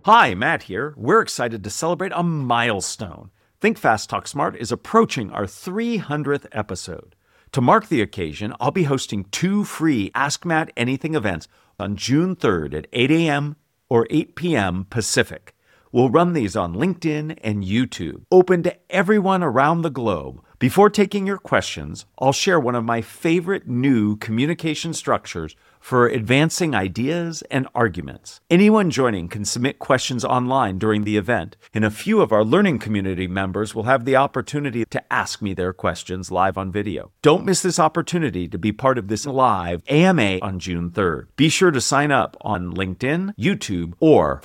Hi, Matt here. We're excited to celebrate a milestone. Think Fast, Talk Smart is approaching our 300th episode. To mark the occasion, I'll be hosting 2 free Ask Matt Anything events on June 3rd at 8 a.m. or 8 p.m. Pacific. We'll run these on LinkedIn and YouTube, open to everyone around the globe. Before taking your questions, I'll share one of my favorite new communication structures for advancing ideas and arguments. Anyone joining can submit questions online during the event, and a few of our learning community members will have the opportunity to ask me their questions live on video. Don't miss this opportunity to be part of this live AMA on June 3rd. Be sure to sign up on LinkedIn, YouTube, or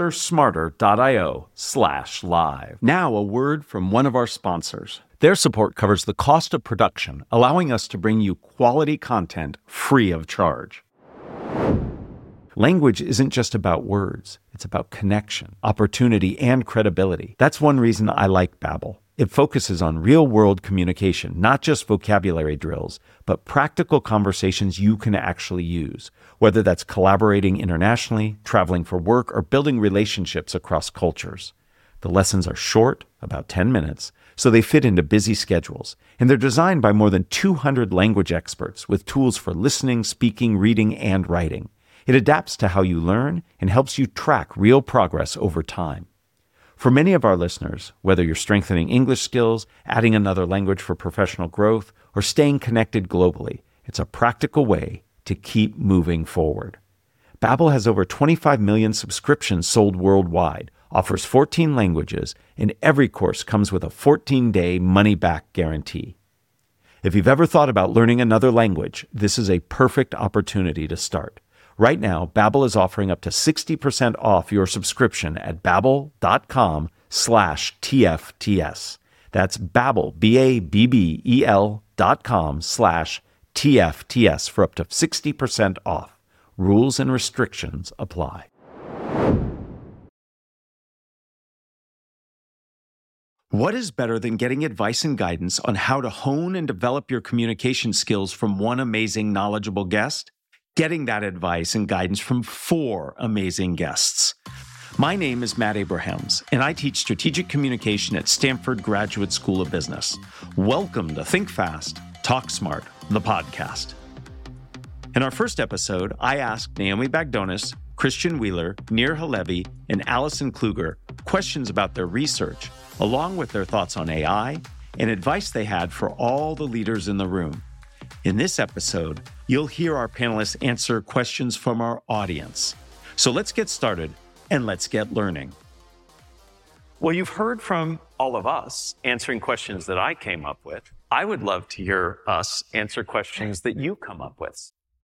fastersmarter.io/live. Now, a word from one of our sponsors. Their support covers the cost of production, allowing us to bring you quality content free of charge. Language isn't just about words. It's about connection, opportunity, and credibility. That's one reason I like Babbel. It focuses on real-world communication, not just vocabulary drills, but practical conversations you can actually use, whether that's collaborating internationally, traveling for work, or building relationships across cultures. The lessons are short, about 10 minutes, so they fit into busy schedules, and they're designed by more than 200 language experts with tools for listening, speaking, reading, and writing. It adapts to how you learn and helps you track real progress over time. For many of our listeners, whether you're strengthening English skills, adding another language for professional growth, or staying connected globally, it's a practical way to keep moving forward. Babbel has over 25 million subscriptions sold worldwide, offers 14 languages, and every course comes with a 14-day money-back guarantee. If you've ever thought about learning another language, this is a perfect opportunity to start. Right now, Babbel is offering up to 60% off your subscription at babbel.com/TFTS. That's Babbel, BABBEL.com/TFTS for up to 60% off. Rules and restrictions apply. What is better than getting advice and guidance on how to hone and develop your communication skills from one amazing, knowledgeable guest? Getting that advice and guidance from 4 amazing guests. My name is Matt Abrahams, and I teach strategic communication at Stanford Graduate School of Business. Welcome to Think Fast, Talk Smart, the podcast. In our first episode, I asked Naomi Bagdonas, Christian Wheeler, Nir Halevi, and Allison Kluger questions about their research, along with their thoughts on AI and advice they had for all the leaders in the room. In this episode, you'll hear our panelists answer questions from our audience. So let's get started and let's get learning. Well, you've heard from all of us answering questions that I came up with. I would love to hear us answer questions that you come up with.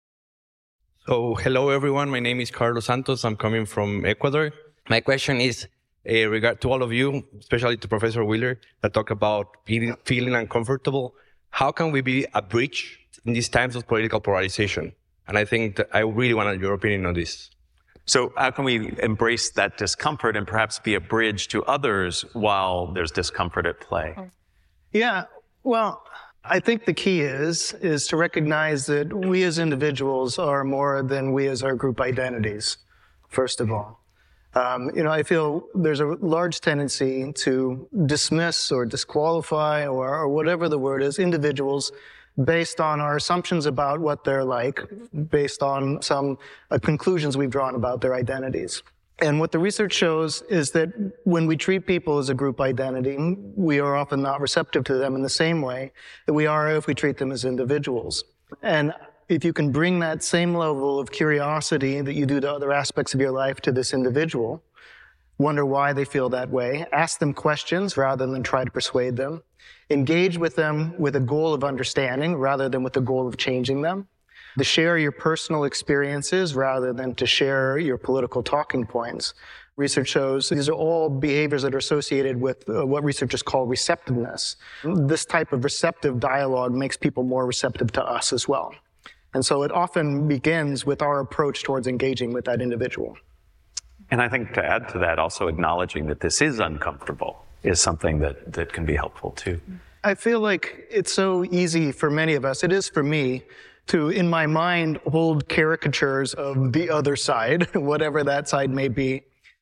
So, hello everyone. My name is Carlos Santos. I'm coming from Ecuador. My question is regard to all of you, especially to Professor Wheeler, that talk about feeling uncomfortable. How can we be a bridge in these times of political polarization? And I think that I really want your opinion on this. So how can we embrace that discomfort and perhaps be a bridge to others while there's discomfort at play? Yeah, well, I think the key is to recognize that we as individuals are more than we as our group identities, first of all. I feel there's a large tendency to dismiss or disqualify or whatever the word is, individuals based on our assumptions about what they're like, based on some conclusions we've drawn about their identities. And what the research shows is that when we treat people as a group identity, we are often not receptive to them in the same way that we are if we treat them as individuals. And if you can bring that same level of curiosity that you do to other aspects of your life to this individual, wonder why they feel that way, ask them questions rather than try to persuade them, engage with them with a goal of understanding rather than with the goal of changing them, to share your personal experiences rather than to share your political talking points. Research shows these are all behaviors that are associated with what researchers call receptiveness. This type of receptive dialogue makes people more receptive to us as well. And so it often begins with our approach towards engaging with that individual. And I think to add to that, also acknowledging that this is uncomfortable is something that can be helpful too. I feel like it's so easy for many of us, it is for me, to, in my mind, hold caricatures of the other side, whatever that side may be.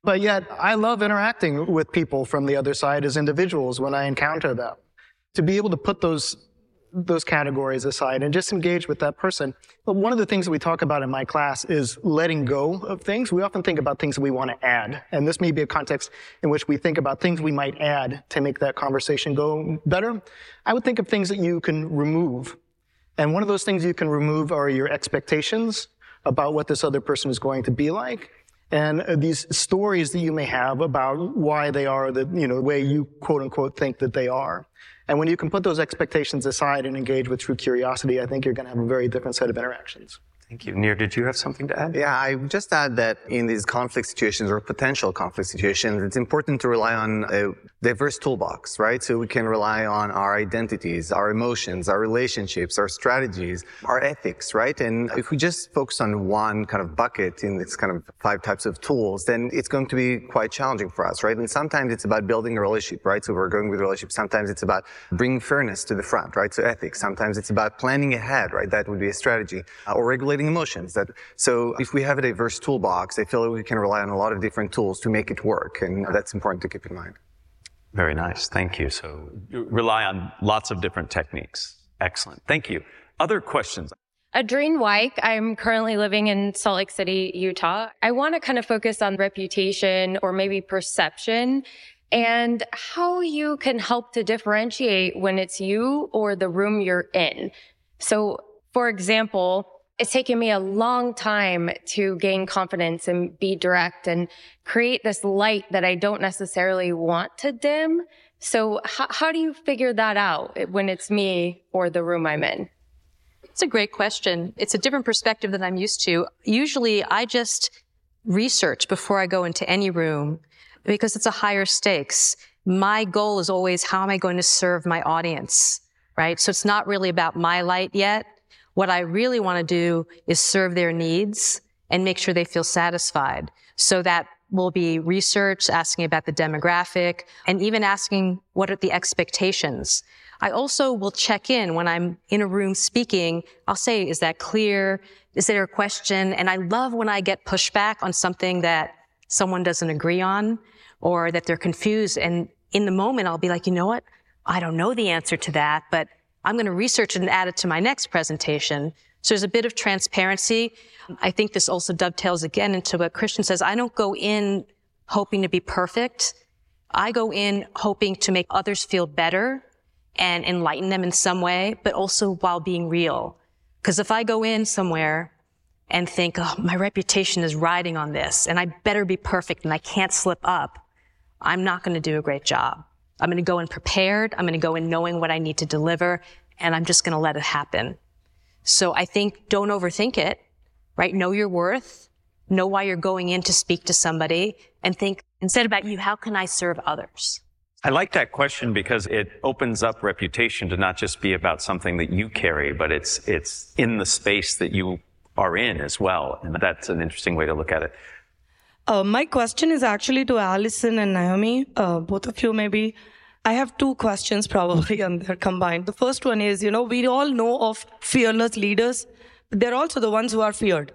But yet, I love interacting with people from the other side as individuals when I encounter them. To be able to put those categories aside and just engage with that person. But one of the things that we talk about in my class is letting go of things. We often think about things that we want to add. And this may be a context in which we think about things we might add to make that conversation go better. I would think of things that you can remove. And one of those things you can remove are your expectations about what this other person is going to be like. And these stories that you may have about why they are the way you quote unquote think that they are. And when you can put those expectations aside and engage with true curiosity, I think you're going to have a very different set of interactions. Thank you. Nir, did you have something to add? Yeah, I would just add that in these conflict situations or potential conflict situations, it's important to rely on a diverse toolbox, right? So we can rely on our identities, our emotions, our relationships, our strategies, our ethics, right? And if we just focus on one kind of bucket in this kind of 5 types of tools, then it's going to be quite challenging for us, right? And sometimes it's about building a relationship, right? So we're going with relationships. Sometimes it's about bringing fairness to the front, right? So ethics. Sometimes it's about planning ahead, right? That would be a strategy. Or regulating emotions. So if we have a diverse toolbox, I feel like we can rely on a lot of different tools to make it work, and that's important to keep in mind. Very nice. Thank you. So you rely on lots of different techniques. Excellent. Thank you. Other questions? Adrien Wyke. I'm currently living in Salt Lake City, Utah. I want to kind of focus on reputation or maybe perception and how you can help to differentiate when it's you or the room you're in. So, for example, it's taken me a long time to gain confidence and be direct and create this light that I don't necessarily want to dim. So how do you figure that out when it's me or the room I'm in? It's a great question. It's a different perspective than I'm used to. Usually I just research before I go into any room because it's a higher stakes. My goal is always, how am I going to serve my audience, right? So it's not really about my light yet. What I really want to do is serve their needs and make sure they feel satisfied. So that will be research, asking about the demographic, and even asking what are the expectations. I also will check in when I'm in a room speaking. I'll say, is that clear? Is there a question? And I love when I get pushback on something that someone doesn't agree on or that they're confused. And in the moment, I'll be like, you know what? I don't know the answer to that, but I'm going to research it and add it to my next presentation. So there's a bit of transparency. I think this also dovetails again into what Christian says. I don't go in hoping to be perfect. I go in hoping to make others feel better and enlighten them in some way, but also while being real. Because if I go in somewhere and think, oh, my reputation is riding on this and I better be perfect and I can't slip up, I'm not going to do a great job. I'm going to go in prepared. I'm going to go in knowing what I need to deliver, and I'm just going to let it happen. So I think don't overthink it, right? Know your worth. Know why you're going in to speak to somebody, and think instead about you, how can I serve others? I like that question because it opens up reputation to not just be about something that you carry, but it's in the space that you are in as well. And that's an interesting way to look at it. My question is actually to Allison and Naomi, both of you maybe. I have 2 questions probably, and they're combined. The first one is, we all know of fearless leaders, but they're also the ones who are feared.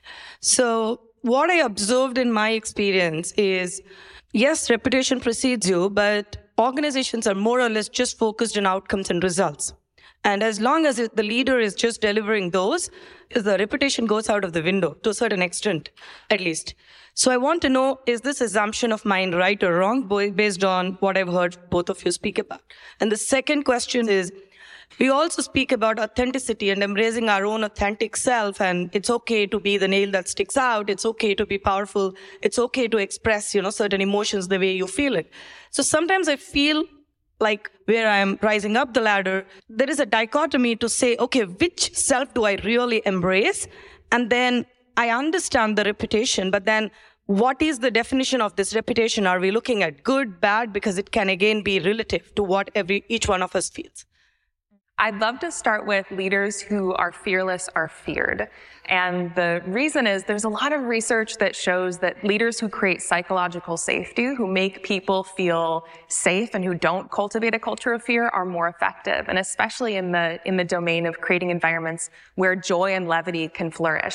So what I observed in my experience is, yes, reputation precedes you, but organizations are more or less just focused on outcomes and results. And as long as the leader is just delivering those, the reputation goes out of the window to a certain extent, at least. So I want to know, is this assumption of mine right or wrong based on what I've heard both of you speak about? And the second question is, we also speak about authenticity and embracing our own authentic self, and it's okay to be the nail that sticks out. It's okay to be powerful. It's okay to express, certain emotions the way you feel it. So sometimes I feel like where I'm rising up the ladder, there is a dichotomy to say, okay, which self do I really embrace? And then I understand the reputation, but then what is the definition of this reputation? Are we looking at good, bad? Because it can again be relative to what each one of us feels. I'd love to start with leaders who are fearless are feared. And the reason is there's a lot of research that shows that leaders who create psychological safety, who make people feel safe and who don't cultivate a culture of fear are more effective. And especially in the domain of creating environments where joy and levity can flourish.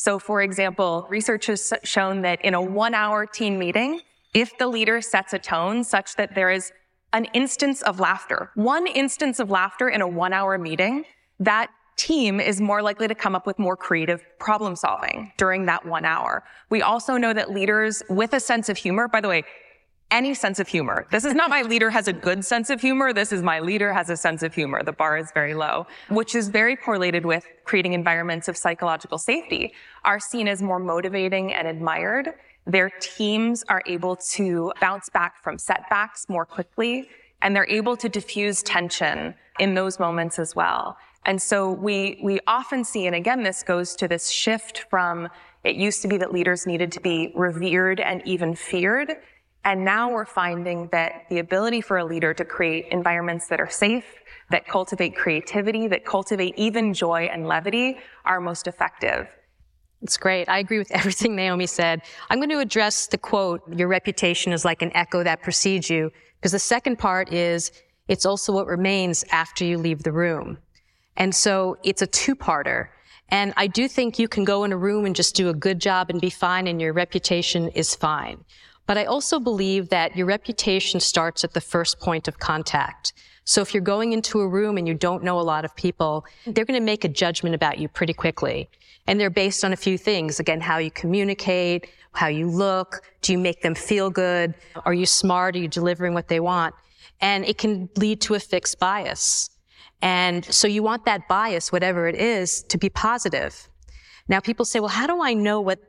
So for example, research has shown that in a 1-hour team meeting, if the leader sets a tone such that there is an instance of laughter, one instance of laughter in a 1-hour meeting, that team is more likely to come up with more creative problem solving during that 1 hour. We also know that leaders with a sense of humor, by the way, any sense of humor. This is not my leader has a good sense of humor. This is my leader has a sense of humor. The bar is very low, which is very correlated with creating environments of psychological safety, are seen as more motivating and admired. Their teams are able to bounce back from setbacks more quickly, and they're able to diffuse tension in those moments as well. And so we often see, and again, this goes to this shift from, it used to be that leaders needed to be revered and even feared. And now we're finding that the ability for a leader to create environments that are safe, that cultivate creativity, that cultivate even joy and levity are most effective. It's great. I agree with everything Naomi said. I'm going to address the quote, your reputation is like an echo that precedes you, because the second part is, it's also what remains after you leave the room. And so it's a two-parter. And I do think you can go in a room and just do a good job and be fine, and your reputation is fine. But I also believe that your reputation starts at the first point of contact. So if you're going into a room and you don't know a lot of people, they're going to make a judgment about you pretty quickly. And they're based on a few things. Again, how you communicate, how you look, do you make them feel good? Are you smart? Are you delivering what they want? And it can lead to a fixed bias. And so you want that bias, whatever it is, to be positive. Now people say, well, how do I know what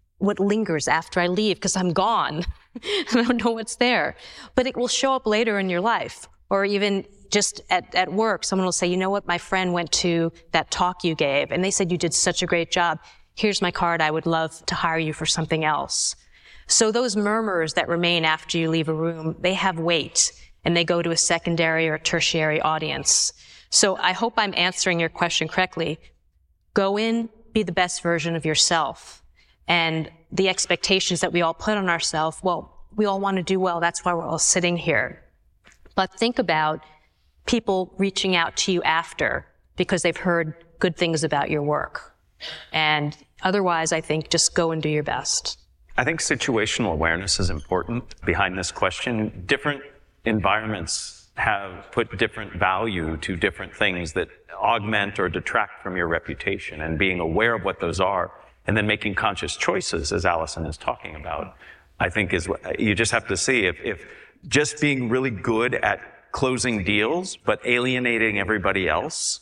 lingers after I leave? Because I'm gone. I don't know what's there. But it will show up later in your life. Or even just at work, someone will say, you know what, my friend went to that talk you gave, and they said you did such a great job. Here's my card. I would love to hire you for something else. So those murmurs that remain after you leave a room, they have weight, and they go to a secondary or tertiary audience. So I hope I'm answering your question correctly. Go in, be the best version of yourself. And the expectations that we all put on ourselves, well, we all want to do well. That's why we're all sitting here. But think about people reaching out to you after because they've heard good things about your work. And otherwise, I think just go and do your best. I think situational awareness is important behind this question. Different environments have put different value to different things that augment or detract from your reputation, and being aware of what those are and then making conscious choices, as Allison is talking about, I think is what you just have to see. If just being really good at closing deals but alienating everybody else,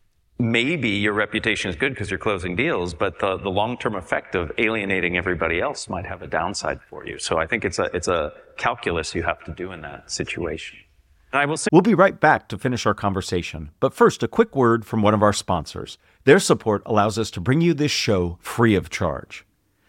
maybe your reputation is good because you're closing deals, but the long-term effect of alienating everybody else might have a downside for you. So I think it's a calculus you have to do in that situation. And I will say, we'll be right back to finish our conversation. But first, a quick word from one of our sponsors. Their support allows us to bring you this show free of charge.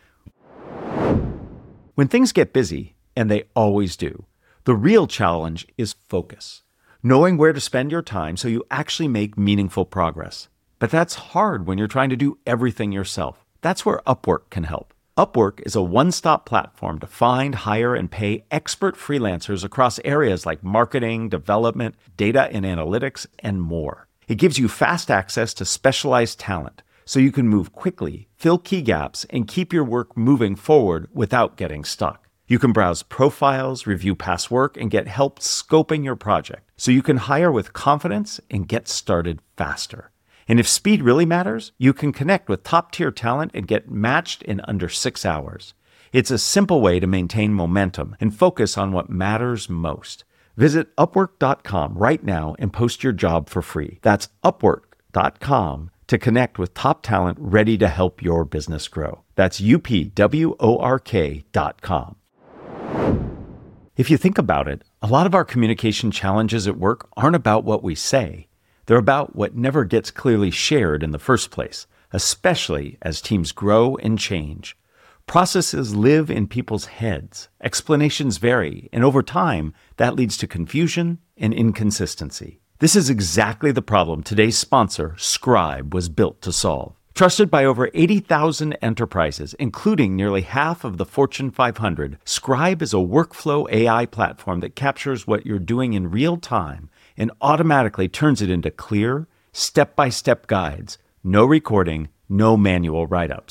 When things get busy, and they always do, the real challenge is focus. Knowing where to spend your time so you actually make meaningful progress. But that's hard when you're trying to do everything yourself. That's where Upwork can help. Upwork is a one-stop platform to find, hire, and pay expert freelancers across areas like marketing, development, data and analytics, and more. It gives you fast access to specialized talent so you can move quickly, fill key gaps, and keep your work moving forward without getting stuck. You can browse profiles, review past work, and get help scoping your project so you can hire with confidence and get started faster. And if speed really matters, you can connect with top-tier talent and get matched in under 6 hours. It's a simple way to maintain momentum and focus on what matters most. Visit Upwork.com right now and post your job for free. That's Upwork.com to connect with top talent ready to help your business grow. That's UPWORK.com. If you think about it, a lot of our communication challenges at work aren't about what we say. They're about what never gets clearly shared in the first place, especially as teams grow and change. Processes live in people's heads, explanations vary, and over time, that leads to confusion and inconsistency. This is exactly the problem today's sponsor, Scribe, was built to solve. Trusted by over 80,000 enterprises, including nearly half of the Fortune 500, Scribe is a workflow AI platform that captures what you're doing in real time and automatically turns it into clear, step-by-step guides. No recording, no manual write-ups.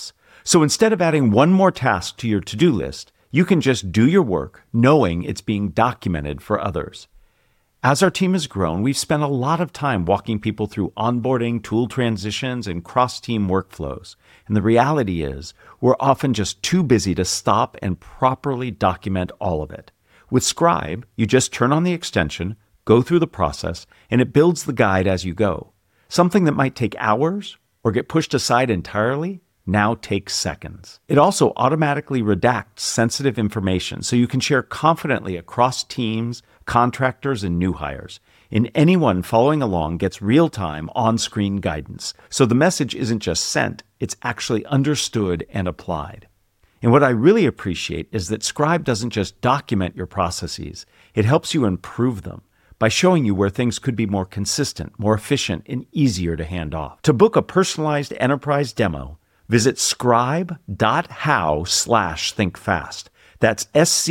So instead of adding one more task to your to-do list, you can just do your work knowing it's being documented for others. As our team has grown, we've spent a lot of time walking people through onboarding, tool transitions, and cross-team workflows. And the reality is, we're often just too busy to stop and properly document all of it. With Scribe, you just turn on the extension, go through the process, and it builds the guide as you go. Something that might take hours or get pushed aside entirely now takes seconds. It also automatically redacts sensitive information so you can share confidently across teams, contractors, and new hires. And anyone following along gets real-time on-screen guidance. So the message isn't just sent, it's actually understood and applied. And what I really appreciate is that Scribe doesn't just document your processes, it helps you improve them by showing you where things could be more consistent, more efficient, and easier to hand off. To book a personalized enterprise demo, visit scribe.how/thinkfast. That's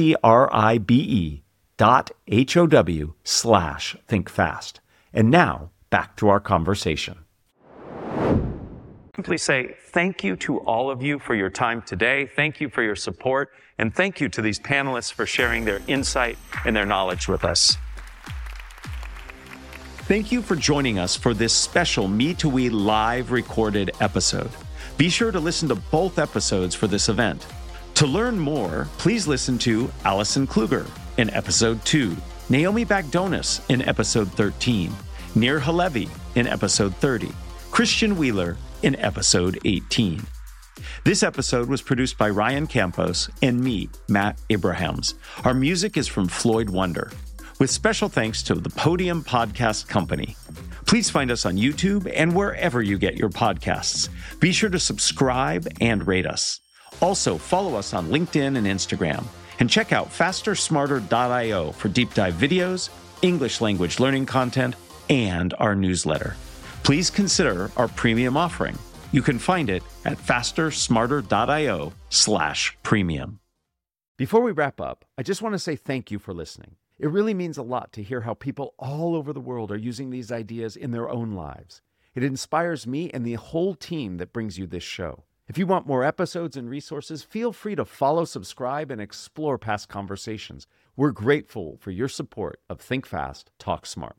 scribe.how/thinkfast. And now, back to our conversation. Simply say thank you to all of you for your time today. Thank you for your support. And thank you to these panelists for sharing their insight and their knowledge with us. Thank you for joining us for this special Me2We live recorded episode. Be sure to listen to both episodes for this event. To learn more, please listen to Allison Kluger in episode 2, Naomi Bagdonas in episode 13, Nir Halevi in episode 30, Christian Wheeler in episode 18. This episode was produced by Ryan Campos and me, Matt Abrahams. Our music is from Floyd Wonder, with special thanks to the Podium Podcast Company. Please find us on YouTube and wherever you get your podcasts. Be sure to subscribe and rate us. Also, follow us on LinkedIn and Instagram. And check out fastersmarter.io for deep dive videos, English language learning content, and our newsletter. Please consider our premium offering. You can find it at fastersmarter.io/premium. Before we wrap up, I just want to say thank you for listening. It really means a lot to hear how people all over the world are using these ideas in their own lives. It inspires me and the whole team that brings you this show. If you want more episodes and resources, feel free to follow, subscribe, and explore past conversations. We're grateful for your support of Think Fast, Talk Smart.